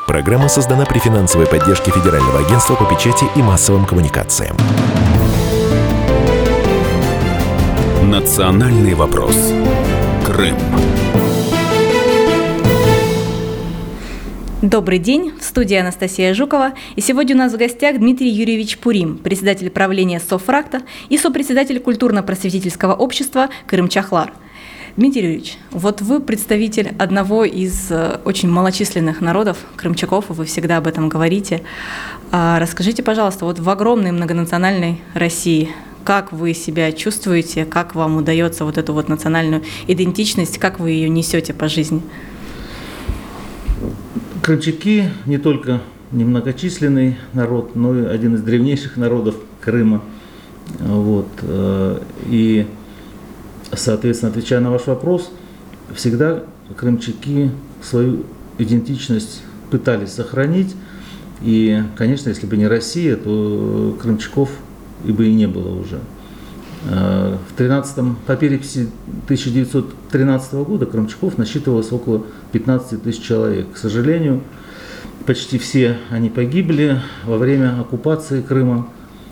Программа создана при финансовой поддержке Федерального агентства по печати и массовым коммуникациям. Национальный вопрос. Крым. Добрый день, в студии Анастасия Жукова. И сегодня у нас в гостях Дмитрий Юрьевич Пурим, председатель правления Софракта и сопредседатель культурно-просветительского общества Крым-Чахлар. Дмитрий Юрьевич, вот вы представитель одного из очень малочисленных народов, крымчаков, вы всегда об этом говорите. Расскажите, пожалуйста, вот в огромной многонациональной России, как вы себя чувствуете, как вам удается вот эту вот национальную идентичность, как вы ее несете по жизни? Крымчаки не только немногочисленный народ, но и один из древнейших народов Крыма. И, соответственно, отвечая на ваш вопрос, всегда крымчаки свою идентичность пытались сохранить. И, конечно, если бы не Россия, то крымчаков и бы и не было уже. По переписи 1913 года крымчаков насчитывалось около 15 тысяч человек. К сожалению, почти все они погибли во время оккупации Крыма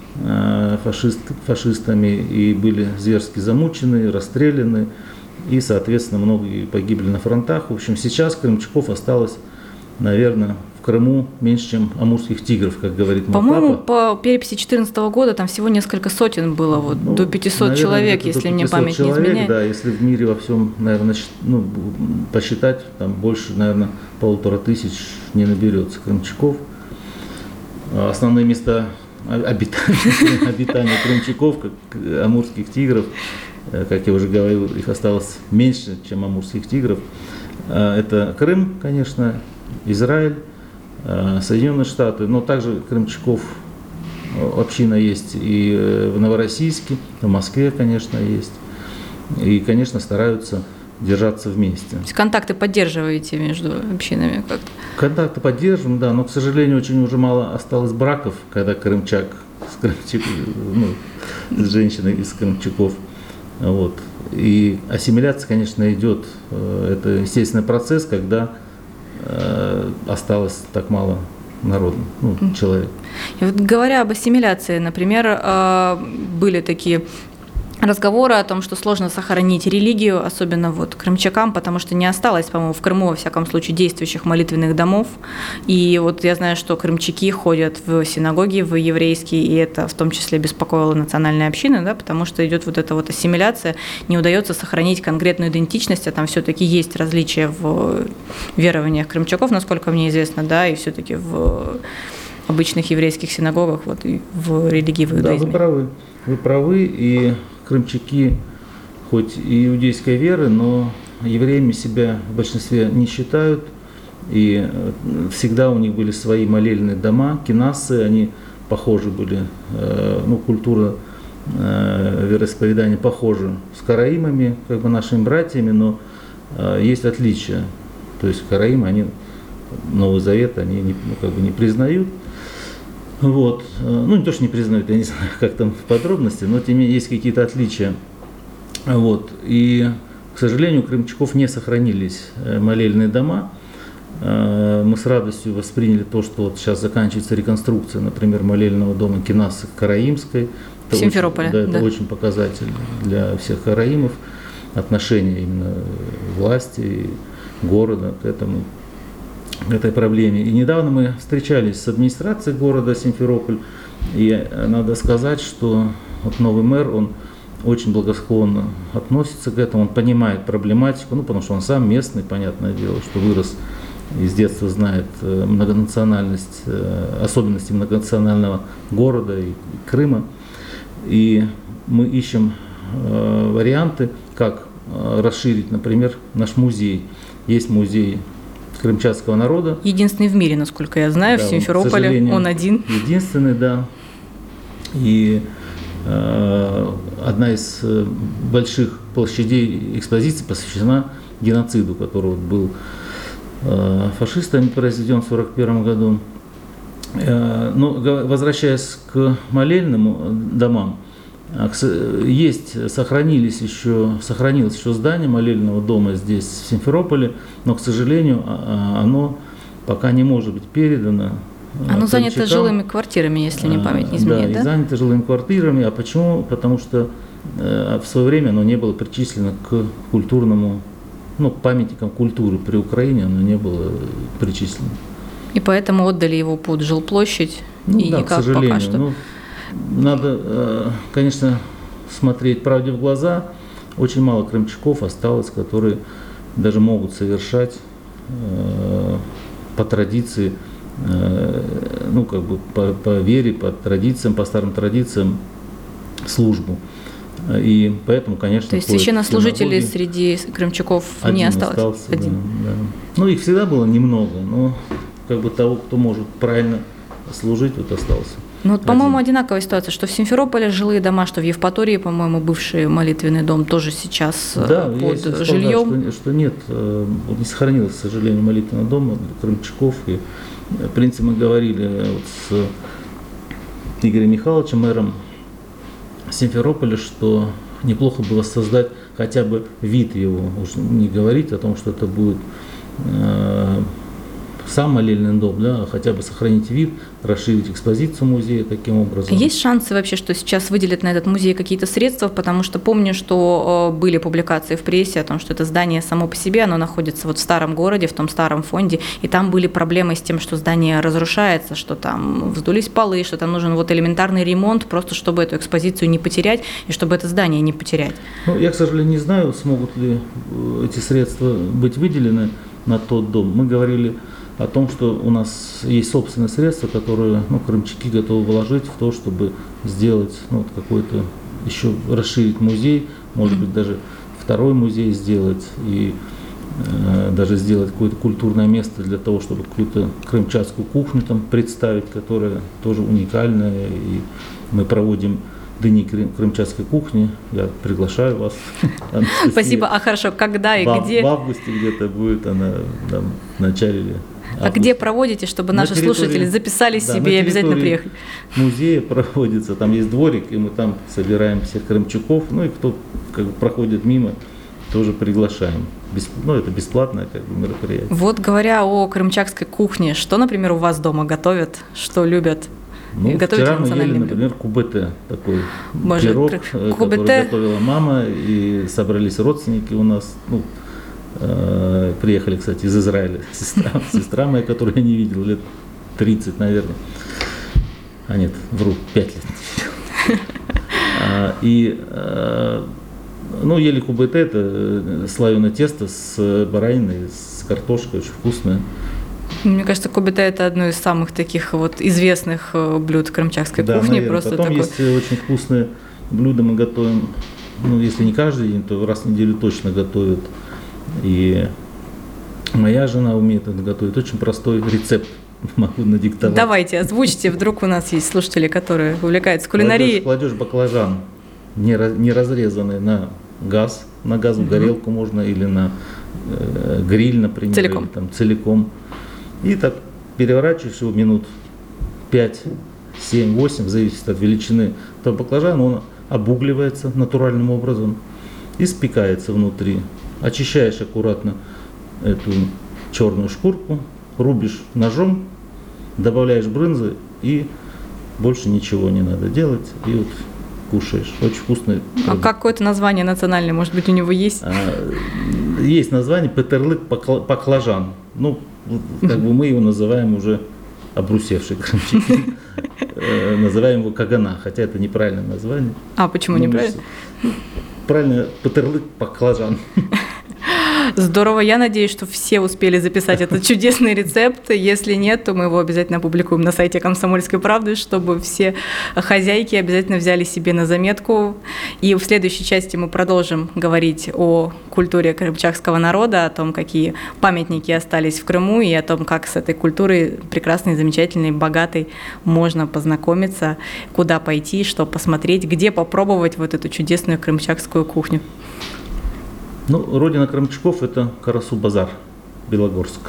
фашистами и были зверски замучены, расстреляны, и, соответственно, многие погибли на фронтах. В общем, сейчас крымчаков осталось, наверное, в Крыму меньше, чем амурских тигров, как говорит мой папа. По-моему, по переписи 2014 года там всего несколько сотен было, до 500 наверное, человек, если мне память человек, не изменяет. Да, если в мире во всем, наверное, посчитать, там больше, наверное, 1500 не наберется крымчаков. Основные места обитания крымчаков, как амурских тигров, как я уже говорил, их осталось меньше, чем амурских тигров. Это Крым, конечно, Израиль, Соединенные Штаты, но также крымчаков община есть и в Новороссийске, в Москве, конечно, есть. И, конечно, стараются держаться вместе. То есть контакты поддерживаете между общинами как-то? Контакты поддерживаем, да, но, к сожалению, очень уже мало осталось браков, когда крымчак с женщиной из крымчаков. И ассимиляция, конечно, идет. Это естественный процесс, когда осталось так мало народу, человек. И вот говоря об ассимиляции, например, были такие разговоры о том, что сложно сохранить религию, особенно вот крымчакам, потому что не осталось, по-моему, в Крыму, во всяком случае, действующих молитвенных домов. И вот я знаю, что крымчаки ходят в синагоги, в еврейские, и это в том числе беспокоило национальные общины, да, потому что идет вот эта вот ассимиляция, не удается сохранить конкретную идентичность, а там все-таки есть различия в верованиях крымчаков, насколько мне известно, да, и все-таки в обычных еврейских синагогах, вот, и в религии в иудаизме. Да, вы правы, и крымчаки, хоть и иудейской веры, но евреями себя в большинстве не считают, и всегда у них были свои молельные дома, кинасы, они похожи были, культура вероисповедания похожа с караимами, как бы нашими братьями, но есть отличия. То есть караимы, они Новый Завет, они не признают. Не то, что не признают, я не знаю, как там в подробности, но тем не менее есть какие-то отличия. И, к сожалению, у крымчаков не сохранились молельные дома. Мы с радостью восприняли то, что вот сейчас заканчивается реконструкция, например, молельного дома Кинасы Караимской. В Симферополе. Это очень показатель для всех караимов, отношения именно власти и города к этой проблеме. И недавно мы встречались с администрацией города Симферополь, и надо сказать, что вот новый мэр, он очень благосклонно относится к этому, он понимает проблематику, потому что он сам местный, понятное дело, что вырос и с детства знает многонациональность, особенности многонационального города и Крыма. И мы ищем варианты, как расширить, например, наш музей. Есть музей крымчатского народа. Единственный в мире, насколько я знаю, в Симферополе он один. Единственный, да. И одна из больших площадей экспозиции посвящена геноциду, который был фашистами произведен в 1941 году. Но возвращаясь к молельным домам, сохранилось еще здание молельного дома здесь, в Симферополе, но, к сожалению, оно пока не может быть передано. Оно занято крымчакам. жилыми квартирами, если мне память не изменяет, Да, да? и занято жилыми квартирами. А почему? Потому что в свое время оно не было причислено к культурному, к памятникам культуры при Украине, оно не было причислено. И поэтому отдали его под жилплощадь, и да, никак к сожалению. пока что. Надо, конечно, смотреть правде в глаза. Очень мало крымчаков осталось, которые даже могут совершать по традиции, по вере, по традициям, по старым традициям службу. И поэтому, конечно, то есть священнослужителей среди крымчаков не осталось? Остался, один. Да. Их всегда было немного, но того, кто может правильно служить, остался. По-моему, одинаковая ситуация, что в Симферополе жилые дома, что в Евпатории, по-моему, бывший молитвенный дом тоже сейчас под жильем. Что нет, не сохранилось, к сожалению, молитвенного дома для крымчаков. И, в принципе, мы говорили с Игорем Михайловичем, мэром Симферополя, что неплохо было создать хотя бы вид его, уж не говорить о том, что это будет сам молельный дом, а хотя бы сохранить вид, расширить экспозицию музея таким образом. Есть шансы вообще, что сейчас выделят на этот музей какие-то средства, потому что помню, что были публикации в прессе о том, что это здание само по себе, оно находится в старом городе, в том старом фонде, и там были проблемы с тем, что здание разрушается, что там вздулись полы, что там нужен элементарный ремонт, просто чтобы эту экспозицию не потерять и чтобы это здание не потерять. Я, к сожалению, не знаю, смогут ли эти средства быть выделены на тот дом. Мы говорили о том, что у нас есть собственные средства, которые крымчаки готовы вложить в то, чтобы сделать какой-то, еще расширить музей, может быть, даже второй музей сделать и даже сделать какое-то культурное место для того, чтобы какую-то крымчатскую кухню там представить, которая тоже уникальная. И мы проводим дни крымчатской кухни. Я приглашаю вас. Спасибо. А хорошо, когда и где? В августе где-то будет она в начале августа. А где проводите, чтобы наши слушатели записали себе и обязательно приехали? Музея проводится, там есть дворик, и мы там собираем всех крымчаков, и кто проходит мимо, тоже приглашаем. Это бесплатное мероприятие. Говоря о крымчакской кухне, что, например, у вас дома готовят, что любят? Вчера мы ели, например, кубете, такой пирог, который готовила мама, и собрались родственники у нас, приехали, кстати, из Израиля, сестра моя, которую я не видел лет 30, наверное, нет, вру, 5 лет не видел. Ели кубете, это слоеное тесто с бараниной, с картошкой, очень вкусное. Мне кажется, кубете – это одно из самых таких известных блюд крымчакской кухни. Наверное. Просто потом такой... есть очень вкусные блюда, мы готовим, если не каждый день, то раз в неделю точно готовят. И моя жена умеет это готовить. Очень простой рецепт, могу надиктовать. Давайте, озвучьте, вдруг у нас есть слушатели, которые увлекаются кулинарией. Кладешь баклажан, не разрезанный, на газ, в горелку можно, или на гриль, например. Целиком. Или целиком. И так переворачиваешь его минут 5, 7, 8, зависит от величины этого баклажана, он обугливается натуральным образом и спекается внутри. Очищаешь аккуратно эту черную шкурку, рубишь ножом, добавляешь брынзы, и больше ничего не надо делать, и кушаешь. Очень вкусный. А какое-то название национальное, может быть, у него есть? Есть название петерлык баклажан. Мы его называем уже обрусевший крымчаки. Называем его кагана, хотя это неправильное название. А почему неправильно? Правильно, петерлык баклажан. Здорово, я надеюсь, что все успели записать этот чудесный рецепт. Если нет, то мы его обязательно опубликуем на сайте «Комсомольской правды», чтобы все хозяйки обязательно взяли себе на заметку. И в следующей части мы продолжим говорить о культуре крымчакского народа, о том, какие памятники остались в Крыму, и о том, как с этой культурой прекрасной, замечательной, богатой можно познакомиться, куда пойти, что посмотреть, где попробовать эту чудесную крымчакскую кухню. Родина крымчаков – это Карасу-Базар, Белогорск.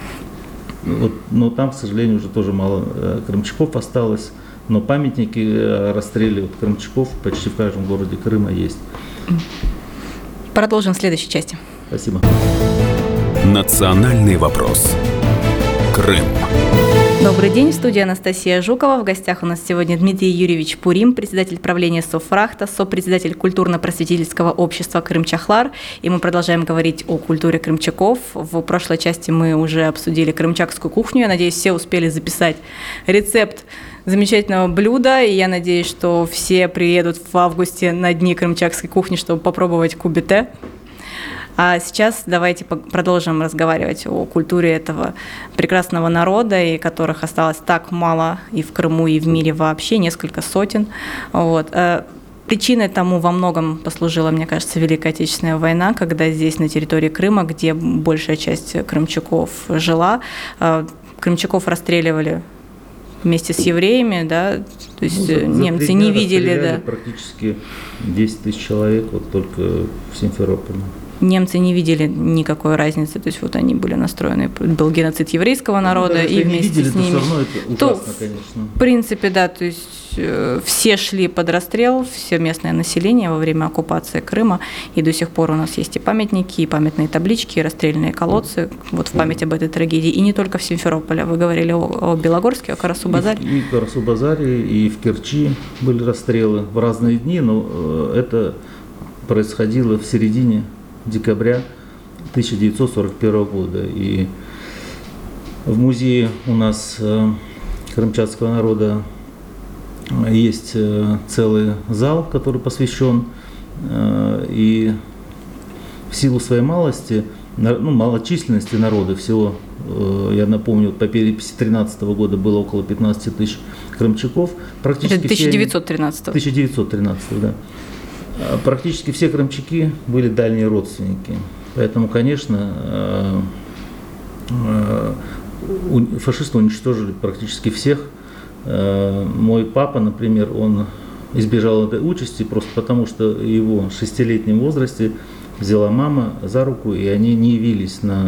Но там, к сожалению, уже тоже мало крымчаков осталось. Но памятники о расстреле крымчаков почти в каждом городе Крыма есть. Продолжим в следующей части. Спасибо. Национальный вопрос. Крым. Добрый день, в студии Анастасия Жукова. В гостях у нас сегодня Дмитрий Юрьевич Пурим, председатель правления Софрахта, сопредседатель культурно-просветительского общества «Крымчахлар». И мы продолжаем говорить о культуре крымчаков. В прошлой части мы уже обсудили крымчакскую кухню. Я надеюсь, все успели записать рецепт замечательного блюда. И я надеюсь, что все приедут в августе на дни крымчакской кухни, чтобы попробовать кубите. А сейчас давайте продолжим разговаривать о культуре этого прекрасного народа, и которых осталось так мало и в Крыму, и в мире вообще, несколько сотен. Вот. Причиной тому во многом послужила, мне кажется, Великая Отечественная война, когда здесь, на территории Крыма, где большая часть крымчаков жила, крымчаков расстреливали вместе с евреями, да, то есть немцы не видели, да. Практически 10 тысяч человек вот только в Симферополе. Немцы не видели никакой разницы, то есть вот они были настроены, был геноцид еврейского народа, и вместе видели, с ними. Все равно это ужасно, конечно. В принципе, да, то есть все шли под расстрел, все местное население во время оккупации Крыма, и до сих пор у нас есть и памятники, и памятные таблички, и расстрельные колодцы, вот в память об этой трагедии, и не только в Симферополе. Вы говорили о Белогорске, о Карасу-Базаре? И в Карасу-Базаре, и в Керчи были расстрелы в разные дни, но это происходило в середине декабря 1941 года. И в музее у нас крымчатского народа есть целый зал, который посвящен, и в силу своей малости, малочисленности народа всего, я напомню, по переписи 2013 года было около 15 тысяч крымчаков. Практически 1913. 1913, да. Практически все крымчаки были дальние родственники. Поэтому, конечно, фашисты уничтожили практически всех. Мой папа, например, он избежал этой участи просто потому, что его в 6-летнем возрасте взяла мама за руку, и они не явились на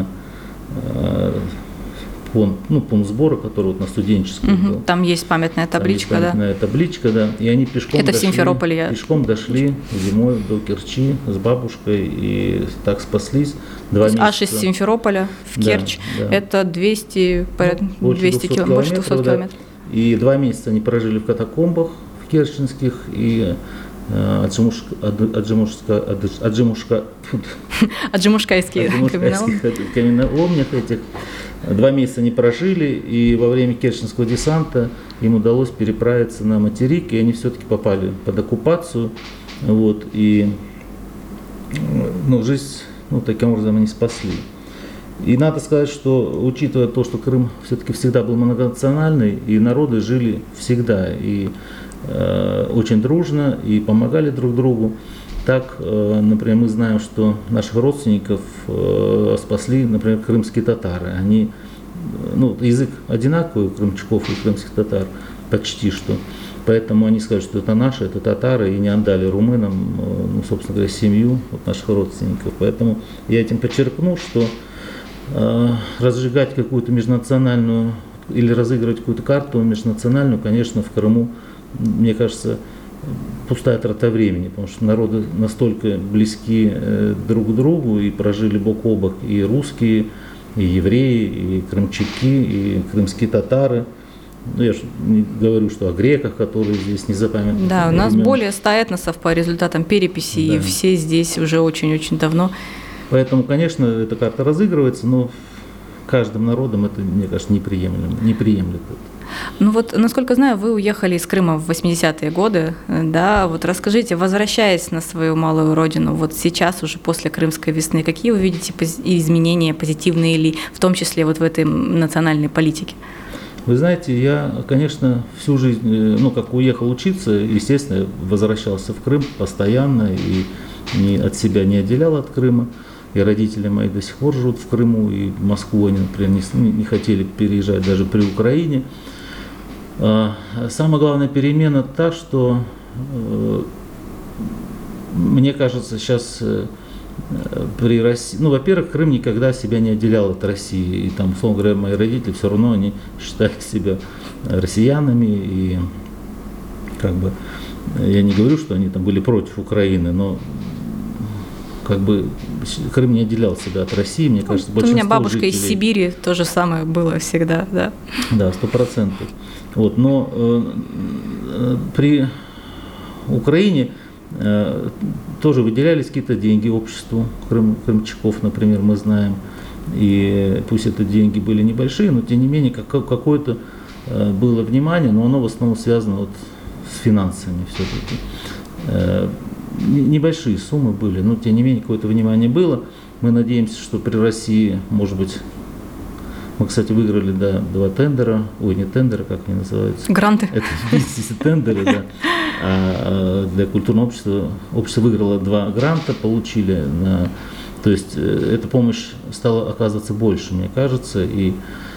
пункт сбора, который вот на студенческом был. Там есть памятная табличка, табличка, да. И они пешком это дошли, в Симферополе. Пешком дошли зимой до Керчи с бабушкой и так спаслись. 2 месяца. Аж из Симферополя в Керчь, да. Это 200 километров, больше 200 километров. И 2 месяца они прожили в катакомбах в керченских и аджимушкайских каменоломнях этих. 2 месяца они прожили, и во время керченского десанта им удалось переправиться на материк, и они все-таки попали под оккупацию. Вот, и жизнь таким образом они спасли. И надо сказать, что, учитывая то, что Крым все-таки всегда был многонациональный, и народы жили всегда, и очень дружно, и помогали друг другу. Так, например, мы знаем, что наших родственников спасли, например, крымские татары. Они, язык одинаковый у крымчаков и крымских татар, почти что. Поэтому они скажут, что это наши, это татары, и не отдали румынам, собственно говоря, семью наших родственников. Поэтому я этим подчеркну, что разжигать какую-то межнациональную или разыгрывать какую-то карту межнациональную, конечно, в Крыму, мне кажется, пустая трата времени, потому что народы настолько близки друг к другу и прожили бок о бок и русские, и евреи, и крымчаки, и крымские татары. Я же не говорю, что о греках, которые здесь незапамятных. Да, у нас более 100 этносов по результатам переписи, да. И все здесь уже очень-очень давно. Поэтому, конечно, эта карта разыгрывается, но каждым народом это, мне кажется, не приемлет это. Насколько знаю, вы уехали из Крыма в 80-е годы, да, расскажите, возвращаясь на свою малую родину, сейчас уже после Крымской весны, какие вы видите изменения, позитивные ли, в том числе в этой национальной политике? Вы знаете, я, конечно, всю жизнь, как уехал учиться, естественно, возвращался в Крым постоянно и от себя не отделял от Крыма. И родители мои до сих пор живут в Крыму, и в Москву они, например, не хотели переезжать даже при Украине. Самая главная перемена та, что, мне кажется, сейчас при России, во-первых, Крым никогда себя не отделял от России, и там, условно говоря, мои родители все равно они считали себя россиянами, и я не говорю, что они там были против Украины, но как бы Крым не отделял себя от России, мне кажется, У большинство меня бабушка из жителей- Сибири, то же самое было всегда, да. Да, 100%. Вот, но при Украине тоже выделялись какие-то деньги обществу крымчаков, например, мы знаем. И пусть это деньги были небольшие, но тем не менее какое-то было внимание, но оно в основном связано вот с финансами все-таки. Небольшие суммы были, но тем не менее какое-то внимание было. Мы надеемся, что при России, может быть, мы, кстати, выиграли два тендера, не тендера, как они называются? Гранты. Это тендеры, да. А для культурного общество выиграло 2 гранта, получили. То есть эта помощь стала оказываться больше, мне кажется, и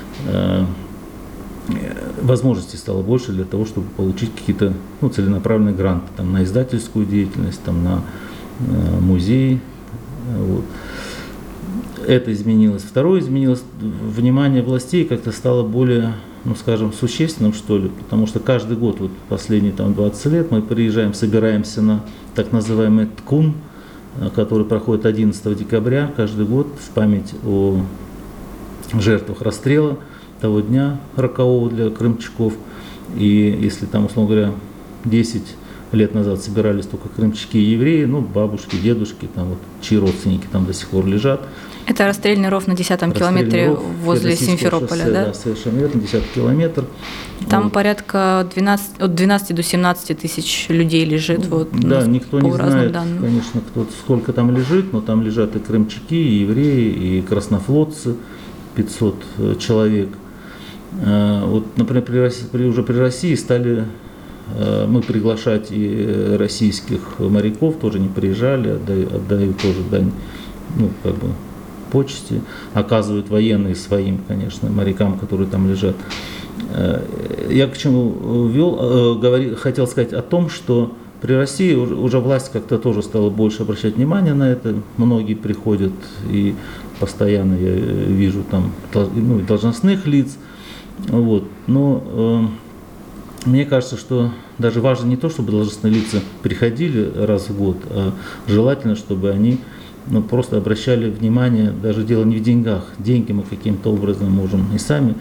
возможностей стало больше для того, чтобы получить какие-то целенаправленные гранты там, на издательскую деятельность, там, на музей. Вот. Это изменилось. Второе изменилось, внимание властей как-то стало более, скажем, существенным, что ли, потому что каждый год, вот последние 20 лет, мы приезжаем, собираемся на так называемый ткун, который проходит 11 декабря каждый год в память о жертвах расстрела того дня рокового для крымчаков. И если там, условно говоря, 10 лет назад собирались только крымчаки и евреи, бабушки, дедушки, там вот, чьи родственники там до сих пор лежат. Это расстрельный ров на 10-м километре возле Симферополя, шоссе, да? Да, совершенно верно, 10-й километр. Там Вот. порядка от 12 до 17 тысяч людей лежит. Да, никто не знает, данным. конечно, сколько там лежит, но там лежат и крымчаки, и евреи, и краснофлотцы, 500 человек. Вот, например, уже при России стали мы приглашать и российских моряков, тоже не приезжали, отдают тоже дань, почести, оказывают военные своим, конечно, морякам, которые там лежат. Я к чему хотел сказать о том, что при России уже власть как-то тоже стала больше обращать внимание на это. Многие приходят, и постоянно я вижу там должностных лиц. Вот. Но мне кажется, что даже важно не то, чтобы должностные лица приходили раз в год, а желательно, чтобы они просто обращали внимание, даже дело не в деньгах. Деньги мы каким-то образом можем и сами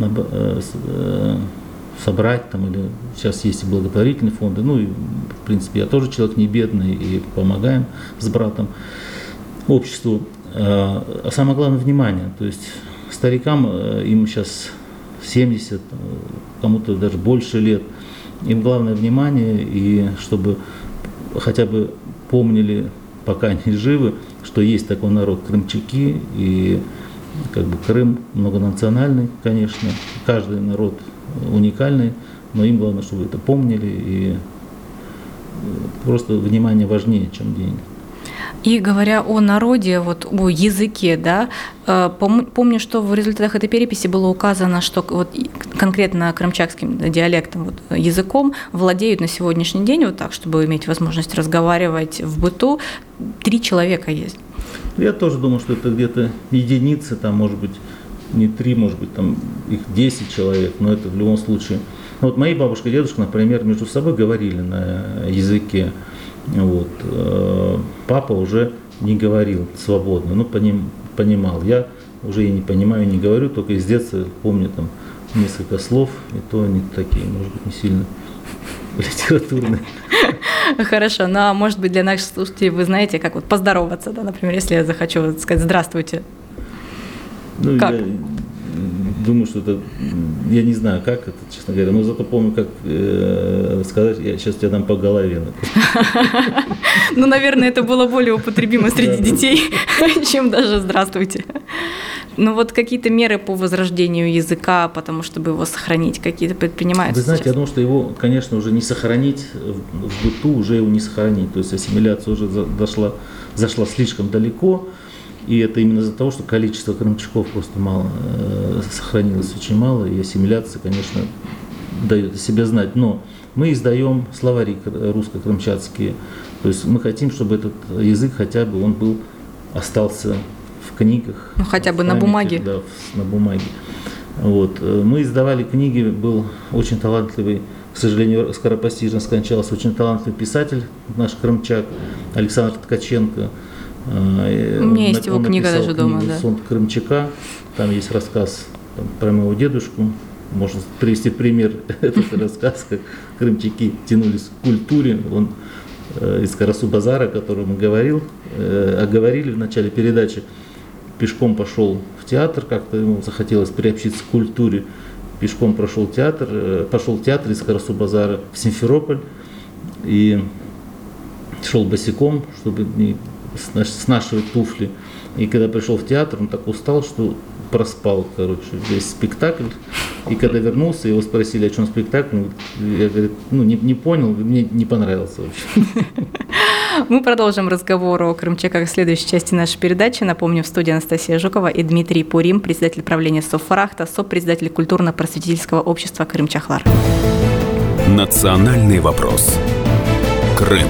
собрать, там, или сейчас есть и благотворительные фонды. И, в принципе, я тоже человек не бедный, и помогаем с братом обществу. А самое главное — внимание. То есть старикам, им сейчас 70, кому-то даже больше лет, им главное внимание, и чтобы хотя бы помнили, пока они живы, что есть такой народ крымчаки, и Крым многонациональный, конечно, каждый народ уникальный, но им главное, чтобы это помнили, и просто внимание важнее, чем деньги. И говоря о народе, о языке, да, помню, что в результатах этой переписи было указано, что конкретно крымчакским диалектом, языком владеют на сегодняшний день, так, чтобы иметь возможность разговаривать в быту, 3 человека есть. Я тоже думаю, что это где-то единицы, там, может быть, не 3, может быть, там их 10 человек, но это в любом случае. Мои бабушка и дедушка, например, между собой говорили на языке. Папа уже не говорил свободно, понимал. Я уже и не понимаю, не говорю, только из детства помню там несколько слов, и то они такие, может быть, не сильно литературные. Хорошо, а может быть, для наших слушателей вы знаете, как поздороваться, да, например, если я захочу сказать «здравствуйте». Как? Я думаю, что это, я не знаю, как это, честно говоря, но зато помню, как сказать, я сейчас тебя дам по голове. Наверное, это было более употребимо среди детей, чем даже «здравствуйте». Какие-то меры по возрождению языка, потому чтобы его сохранить, какие-то предпринимаются? Вы знаете, я думаю, что его, конечно, уже не сохранить, в быту уже его не сохранить. То есть ассимиляция уже зашла слишком далеко. И это именно из-за того, что количество крымчаков просто мало, сохранилось очень мало, и ассимиляция, конечно, дает о себе знать. Но мы издаем словари русско-крымчатские, то есть мы хотим, чтобы этот язык хотя бы он остался в книгах. Хотя бы на бумаге. Да, на бумаге. Мы издавали книги, был очень талантливый, к сожалению, скоропостижно скончался, очень талантливый писатель, наш крымчак Александр Ткаченко. У меня есть его книга даже дома, да. «Сон Крымчака». Там есть рассказ про моего дедушку. Можно привести пример этот рассказ, как крымчаки тянулись к культуре. Он из Карасу-Базара, о котором оговорили в начале передачи, пешком пошел в театр, как-то ему захотелось приобщиться к культуре. Пешком пошел в театр из Карасу-Базара в Симферополь и шел босиком, чтобы не снашивать туфли. И когда пришел в театр, он так устал, что проспал, весь спектакль. И когда вернулся, его спросили, о чем спектакль. Я говорю, не понял, мне не понравился вообще. Мы продолжим разговор о крымчаках в следующей части нашей передачи. Напомню, в студии Анастасия Жукова и Дмитрий Пурим, председатель правления Совфарахта, сопредседатель культурно-просветительского общества «Крымчахлар». Национальный вопрос. Крым.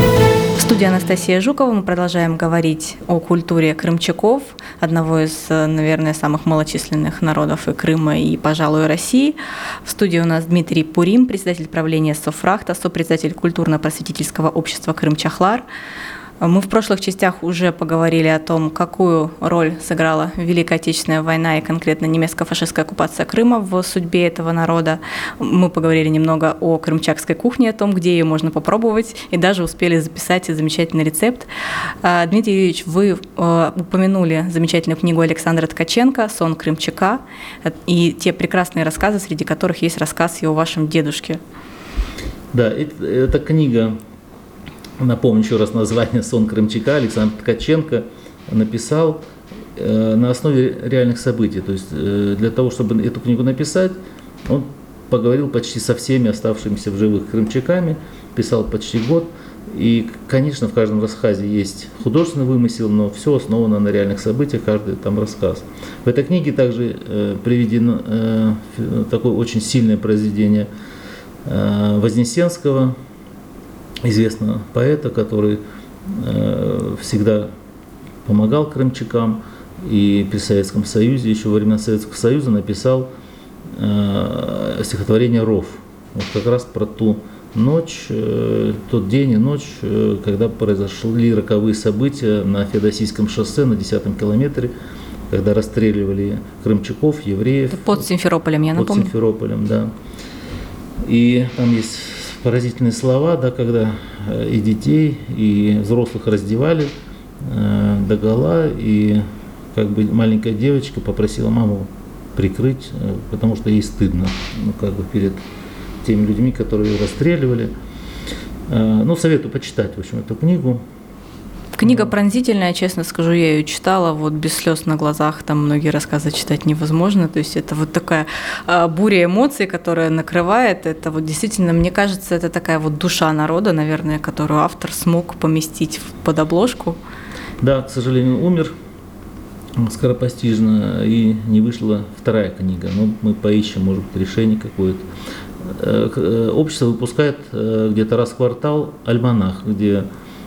В студии Анастасия Жукова. Мы продолжаем говорить о культуре крымчаков, одного из, наверное, самых малочисленных народов и Крыма, и, пожалуй, России. В студии у нас Дмитрий Пурим, председатель правления Совфарахта, сопредседатель культурно-просветительского общества «Крымчахлар». Мы в прошлых частях уже поговорили о том, какую роль сыграла Великая Отечественная война и конкретно немецко-фашистская оккупация Крыма в судьбе этого народа. Мы поговорили немного о крымчакской кухне, о том, где ее можно попробовать, и даже успели записать замечательный рецепт. Дмитрий Юрьевич, вы упомянули замечательную книгу Александра Ткаченко «Сон Крымчака» и те прекрасные рассказы, среди которых есть рассказ и о вашем дедушке. Да, эта книга, напомню еще раз название «Сон Крымчака», Александр Ткаченко написал на основе реальных событий. То есть для того, чтобы эту книгу написать, он поговорил почти со всеми оставшимися в живых крымчаками, писал почти год. И, конечно, в каждом рассказе есть художественный вымысел, но все основано на реальных событиях, каждый там рассказ. В этой книге также приведено такое очень сильное произведение Вознесенского, известного поэта, который всегда помогал крымчакам и при Советском Союзе, еще во времена Советского Союза написал стихотворение «Ров». Вот как раз про ту ночь, тот день и ночь, когда произошли роковые события на Феодосийском шоссе на 10-м километре, когда расстреливали крымчаков, евреев. Это под Симферополем, я напомню. Под Симферополем, да. И там есть поразительные слова, да, когда и детей, и взрослых раздевали догола, и как бы маленькая девочка попросила маму прикрыть, потому что ей стыдно, перед теми людьми, которые ее расстреливали. Советую почитать, в общем, эту книгу. Книга пронзительная, честно скажу, я ее читала, вот без слез на глазах, там многие рассказы читать невозможно, то есть это вот такая буря эмоций, которая накрывает, это вот действительно, мне кажется, это такая вот душа народа, наверное, которую автор смог поместить под обложку. Да, к сожалению, умер скоропостижно, и не вышла вторая книга, но мы поищем, может быть, решение какое-то. Общество выпускает где-то раз в квартал альманах, где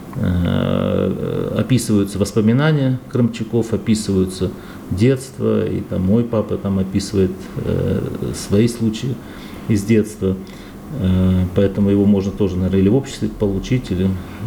описываются воспоминания крымчаков, описываются детство, и там мой папа там описывает свои случаи из детства, поэтому его можно тоже, наверное, или в обществе получить, или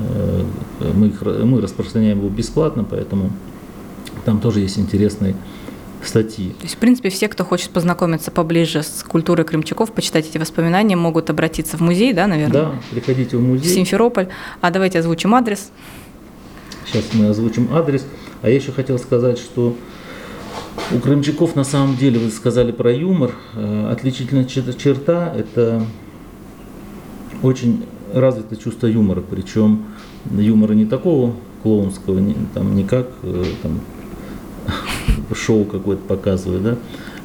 мы распространяем его бесплатно, поэтому там тоже есть интересные статьи. То есть, в принципе, все, кто хочет познакомиться поближе с культурой крымчаков, почитать эти воспоминания, могут обратиться в музей, да, наверное? Да, приходите в музей. В Симферополь. А давайте озвучим адрес. Сейчас мы озвучим адрес. А я еще хотел сказать, что у крымчаков на самом деле, вы сказали про юмор, отличительная черта – это очень развитое чувство юмора, причем юмора не такого клоунского, не как там, шоу какое-то показывает, да,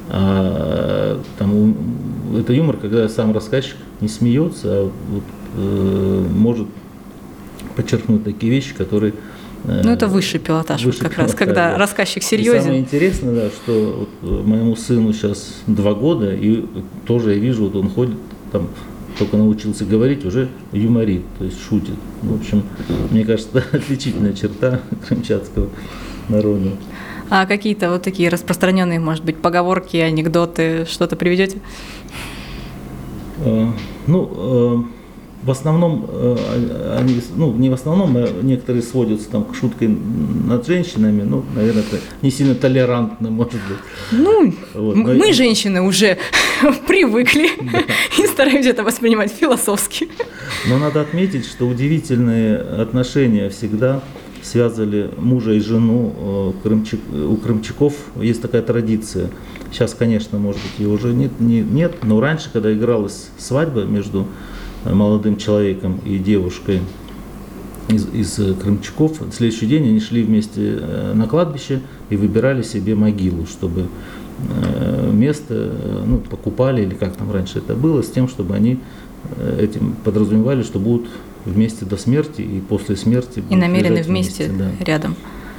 это юмор, когда сам рассказчик не смеется, а может подчеркнуть такие вещи, которые... это высший пилотаж, высший как пилотаж, раз, когда да. Рассказчик серьезен. И самое интересное, да, что моему сыну сейчас 2 года, и тоже я вижу, он ходит, там, только научился говорить, уже юморит, то есть шутит. В общем, мне кажется, это отличительная черта крымчатского народа. А какие-то вот такие распространенные, может быть, поговорки, анекдоты, что-то приведете? в основном, они, ну, не в основном, а некоторые сводятся там к шутке над женщинами, ну, наверное, это не сильно толерантно, может быть. Ну, Вот, мы, женщины, уже привыкли и стараемся это воспринимать философски. Но надо отметить, что удивительные отношения всегда связывали мужа и жену. У крымчаков есть такая традиция. Сейчас, конечно, может быть, ее уже нет, но раньше, когда игралась свадьба между молодым человеком и девушкой из крымчаков, на следующий день они шли вместе на кладбище и выбирали себе могилу, чтобы место, ну, покупали, или как там раньше это было, с тем, чтобы они этим подразумевали, что будут вместе до смерти и после смерти. И намерены вместе да. рядом.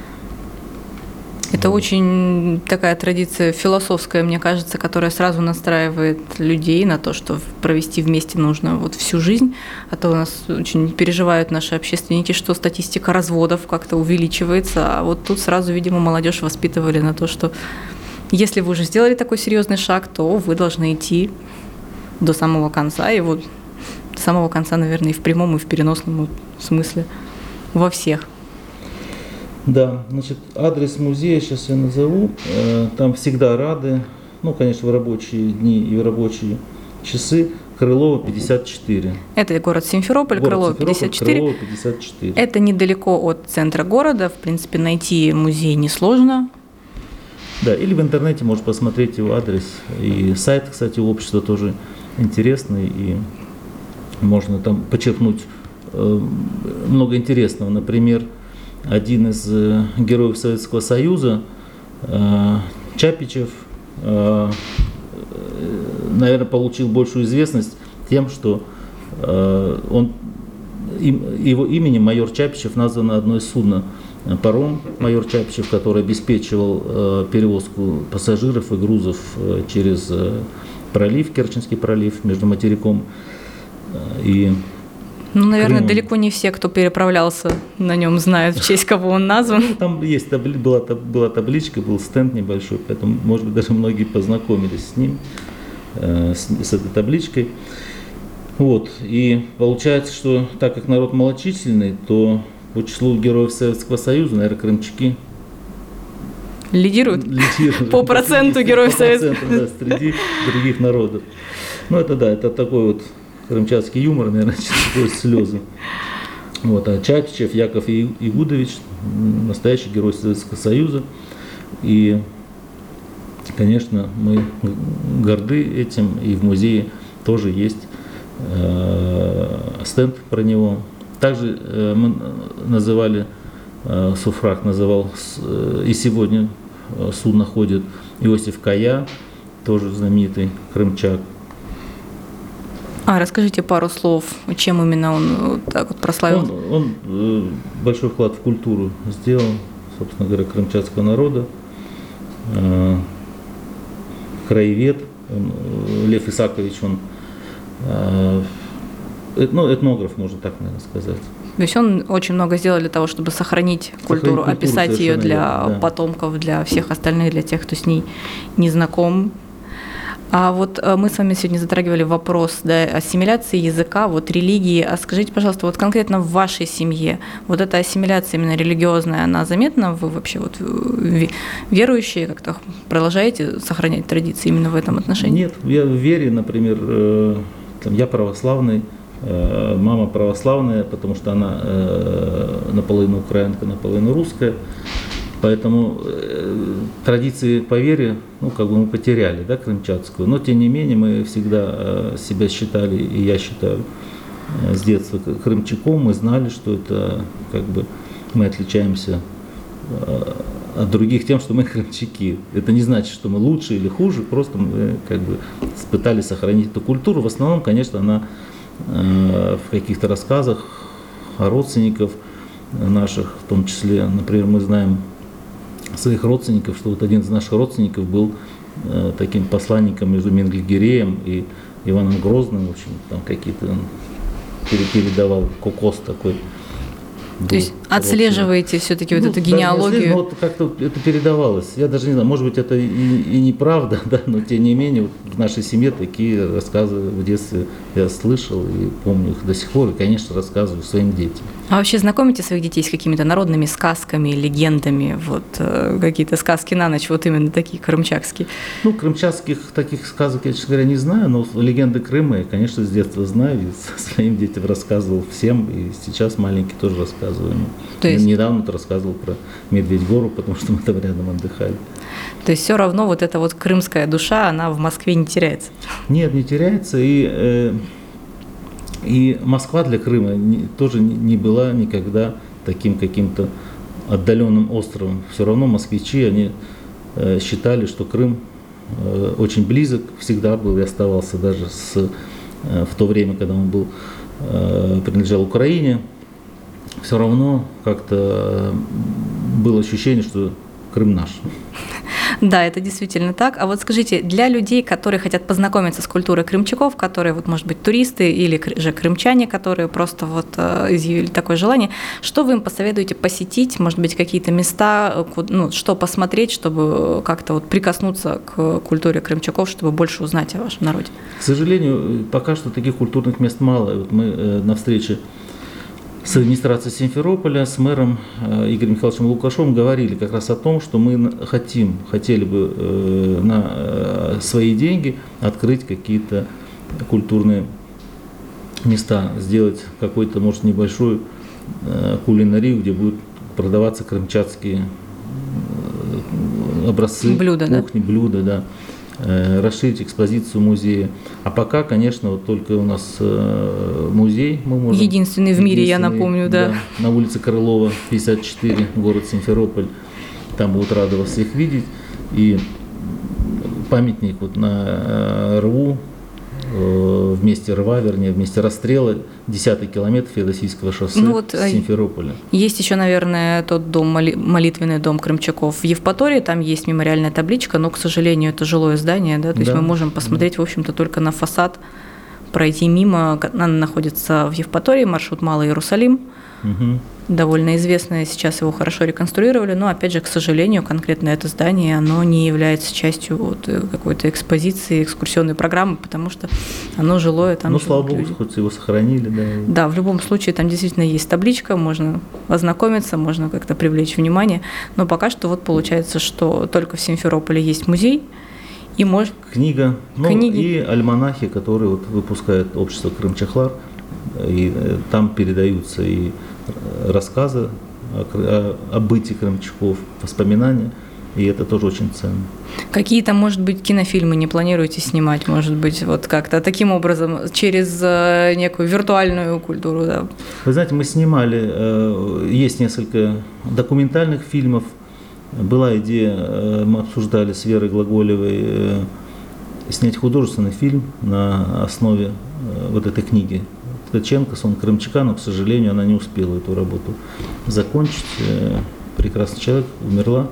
Это очень такая традиция философская, мне кажется, которая сразу настраивает людей на то, что провести вместе нужно вот всю жизнь. А то у нас очень переживают наши общественники, что статистика разводов как-то увеличивается. А вот тут сразу, видимо, молодежь воспитывали на то, что если вы уже сделали такой серьезный шаг, то вы должны идти до самого конца. И вот до самого конца, наверное, и в прямом, и в переносном смысле. Во всех. Да, значит, адрес музея сейчас я назову. Там всегда рады, ну, конечно, в рабочие дни и в рабочие часы. Крылова, 54. Это город Симферополь, Крылова, 54. Крылова, 54. Это недалеко от центра города. В принципе, найти музей несложно. Да, или в интернете можешь посмотреть его адрес. И сайт, кстати, у общества тоже интересный. И можно там почерпнуть много интересного. Например, один из героев Советского Союза, Чапичев, наверное, получил большую известность тем, что его именем майор Чапичев названо одно из судно паром майор Чапичев, который обеспечивал перевозку пассажиров и грузов через пролив, Керченский пролив между материком и Ну, наверное, Крымом. далеко не все, кто переправлялся на нем, знают, в честь кого он назван. Ну, там есть была табличка, был стенд небольшой, поэтому, может быть, даже многие познакомились с ним, с этой табличкой. Вот. И получается, что так как народ малочисленный, то по числу героев Советского Союза, наверное, крымчаки Лидируют по проценту героев Советского Союза. Да, среди других народов. Ну, это да, это такой вот крымчатский юмор, наверное, сквозь слезы. Вот. А Чапичев Яков Игудович, настоящий герой Советского Союза. И, конечно, мы горды этим, и в музее тоже есть стенд про него. Также мы называли, Суфраг называл, и сегодня судно ходит, Иосиф Кая, тоже знаменитый крымчак. Расскажите пару слов, чем именно он вот так вот прославил. Он большой вклад в культуру сделал, собственно говоря, крымчатского народа. Краевед, Лев Исакович, он этнограф, можно так, наверное, сказать. То есть он очень много сделал для того, чтобы сохранить культуру, описать ее для потомков, для всех остальных, для тех, кто с ней не знаком. А вот мы с вами сегодня затрагивали вопрос, да, ассимиляции языка, вот религии. А скажите, пожалуйста, вот конкретно в вашей семье, вот эта ассимиляция именно религиозная, она заметна? Вы вообще вот верующие, как-то продолжаете сохранять традиции именно в этом отношении? Нет, я в вере, например, я православный, мама православная, потому что она наполовину украинка, наполовину русская. Поэтому традиции по вере, мы потеряли, да, крымчатскую. Но тем не менее мы всегда себя считали, и я считаю с детства крымчаком. Мы знали, что это мы отличаемся от других тем, что мы крымчаки. Это не значит, что мы лучше или хуже, просто мы пытались сохранить эту культуру. В основном, конечно, она в каких-то рассказах родственников наших, в том числе, например, мы знаем своих родственников, что вот один из наших родственников был таким посланником между Менгельгиреем и Иваном Грозным, в общем, там какие-то он передавал кокос такой. То есть Отслеживаете все-таки вот эту даже не генеалогию? отслеживаю, но вот как-то это передавалось. Я даже не знаю, может быть, это и неправда, да, но тем не менее, вот в нашей семье такие рассказы в детстве я слышал и помню их до сих пор, и, конечно, рассказываю своим детям. А вообще знакомите своих детей с какими-то народными сказками, легендами, вот какие-то сказки на ночь, вот именно такие крымчакские? Ну, крымчатских таких сказок я, честно говоря, не знаю, но легенды Крыма я, конечно, с детства знаю, и своим детям рассказывал всем, и сейчас маленький тоже рассказываю. То есть... Недавно рассказывал про Медведь-гору, потому что мы там рядом отдыхали. То есть все равно вот эта вот крымская душа, она в Москве не теряется? Нет, не теряется, и Москва для Крыма тоже не была никогда таким каким-то отдаленным островом. Все равно москвичи, они считали, что Крым очень близок, всегда был и оставался даже в то время, когда он принадлежал Украине. Все равно как-то было ощущение, что Крым наш. Да, это действительно так. А вот скажите, для людей, которые хотят познакомиться с культурой крымчаков, которые, вот, может быть, туристы или же крымчане, которые просто вот изъявили такое желание, что вы им посоветуете посетить, может быть, какие-то места, ну, что посмотреть, чтобы как-то вот прикоснуться к культуре крымчаков, чтобы больше узнать о вашем народе? К сожалению, пока что таких культурных мест мало. Вот мы на встрече с администрацией Симферополя, с мэром Игорем Михайловичем Лукашовым говорили как раз о том, что мы хотели бы на свои деньги открыть какие-то культурные места, сделать какой-то, может, небольшую кулинарию, где будут продаваться крымчатские образцы кухни, блюда, да. Расширить экспозицию музея. А пока, конечно, вот только у нас музей мы можем... Единственный в мире, я напомню, да. На улице Крылова, 54, город Симферополь. Там будут рады вас всех видеть. И памятник вот на рву, вместе рва, вернее, вместе расстрела, 10-й километр Феодосийского шоссе Симферополя. Есть еще, наверное, тот дом, молитвенный дом крымчаков в Евпатории, там есть мемориальная табличка, но, к сожалению, это жилое здание, да, то есть мы можем посмотреть, в общем-то, только на фасад, пройти мимо. Она находится в Евпатории, маршрут Малый Иерусалим. Угу. Довольно известное, сейчас его хорошо реконструировали, но, опять же, к сожалению, конкретно это здание, оно не является частью вот какой-то экспозиции, экскурсионной программы, потому что оно жилое. Там слава богу, хоть его сохранили. Да. Да, в любом случае, там действительно есть табличка, можно ознакомиться, можно как-то привлечь внимание, но пока что вот получается, что только в Симферополе есть музей, и книга, и альманахи, которые вот выпускает общество Крымчахлар, и там передаются и рассказы о бытии крымчаков, воспоминания, и это тоже очень ценно. Какие-то, может быть, кинофильмы не планируете снимать, может быть, вот как-то таким образом, через некую виртуальную культуру, да? Вы знаете, мы снимали, есть несколько документальных фильмов, была идея, мы обсуждали с Верой Глаголевой снять художественный фильм на основе вот этой книги. Ткаченко, сон крымчака, но, к сожалению, она не успела эту работу закончить. Прекрасный человек, умерла,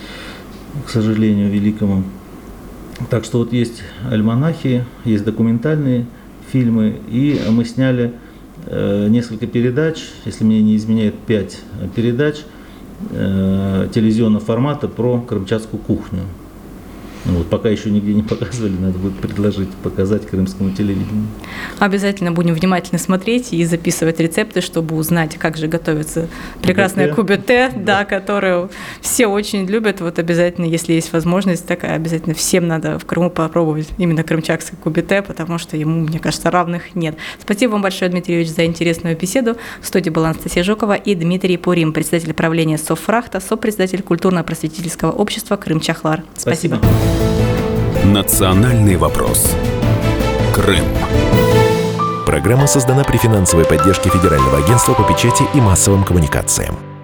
к сожалению, великому. Так что вот есть альманахи, есть документальные фильмы, и мы сняли несколько передач, если мне не изменяет 5 передач телевизионного формата про крымчатскую кухню. Вот, пока еще нигде не показывали, надо будет предложить показать крымскому телевидению. Обязательно будем внимательно смотреть и записывать рецепты, чтобы узнать, как же готовится прекрасная кубете, да, которую все очень любят. Вот обязательно, если есть возможность такая, обязательно всем надо в Крыму попробовать именно крымчакское кубете, потому что ему, мне кажется, равных нет. Спасибо вам большое, Дмитрий Юрьевич, за интересную беседу. В студии была Анастасия Жукова и Дмитрий Пурим, председатель правления Совфрахта, сопредседатель культурно-просветительского общества Крымчахлар. Спасибо. Национальный вопрос. Крым. Программа создана при финансовой поддержке Федерального агентства по печати и массовым коммуникациям.